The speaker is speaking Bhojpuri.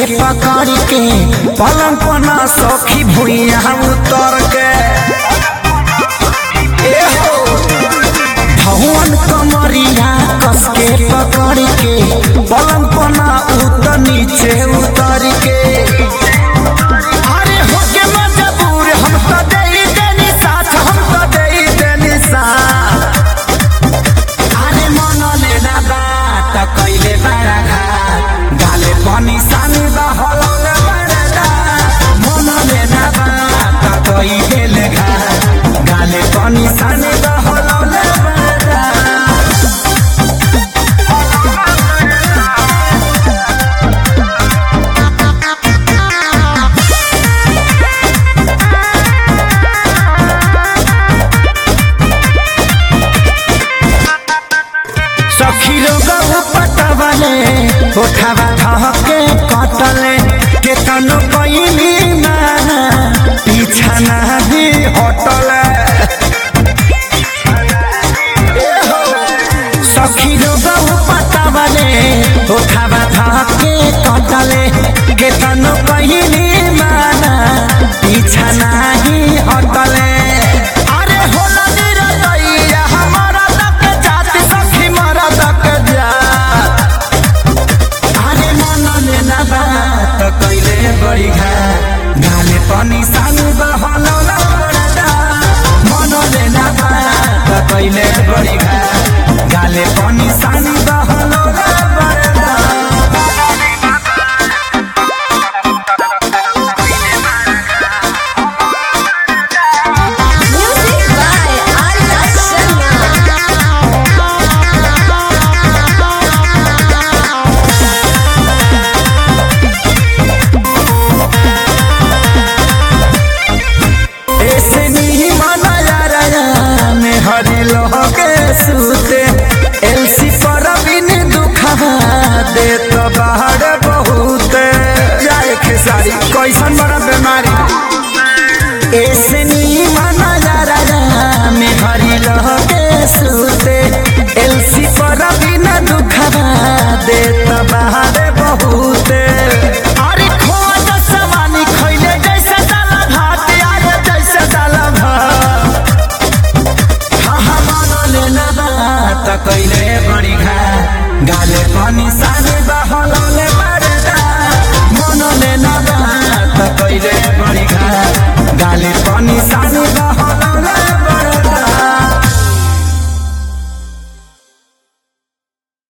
पकड़ के पलंग पना सखी भुइया उतर के भवन कमरिया कस के पकड़ के पलंग पना उतर नीचे उतर के अरे होके मजबूर हम तो दे देनी साथ हम तो दे देनी साथ अरे मन लेना बात कैले बड़ा घाट गाले पानी सानी बहलौले बड़ा मन लेना बात कैले घाट गाले पानी सानी बहलौले बड़ा सखी लोग पटवले उठावा धके कटले के तनो कइली ना पीछा ना भी हटले सखी लोग पटवले उठावा धके कटले के तनो कइली ना पीछा ना ही हटले अरे होला निरतैया हमारा तक जाति सखी मरा तक जा अरे मन लेना बात कैले बड़ी घाट गाले पानी सानी बहलौला बड़ा मन लेना बात कैले बड़ी घाट गाले पानी सानी बहलौला बड़ा Music by Arya ऐसे नहीं माना जा रहा में हरी लोह के सूते एलसी पर बिन दुखा दे तो बाहर बहुत जाए खेसारी कैसन बड़ा बीमारी ऐसे नहीं माना जा रहा में हरी लोह के सूते एलसी पर बिन दुखा दे तो बाहर बहुत अरे खोज सवानी खैले जैसे दाला भात आए जैसे दाला भात हाँ मानो लेना बात कैले बड़ी घाट गाले पानी सानी बहलौले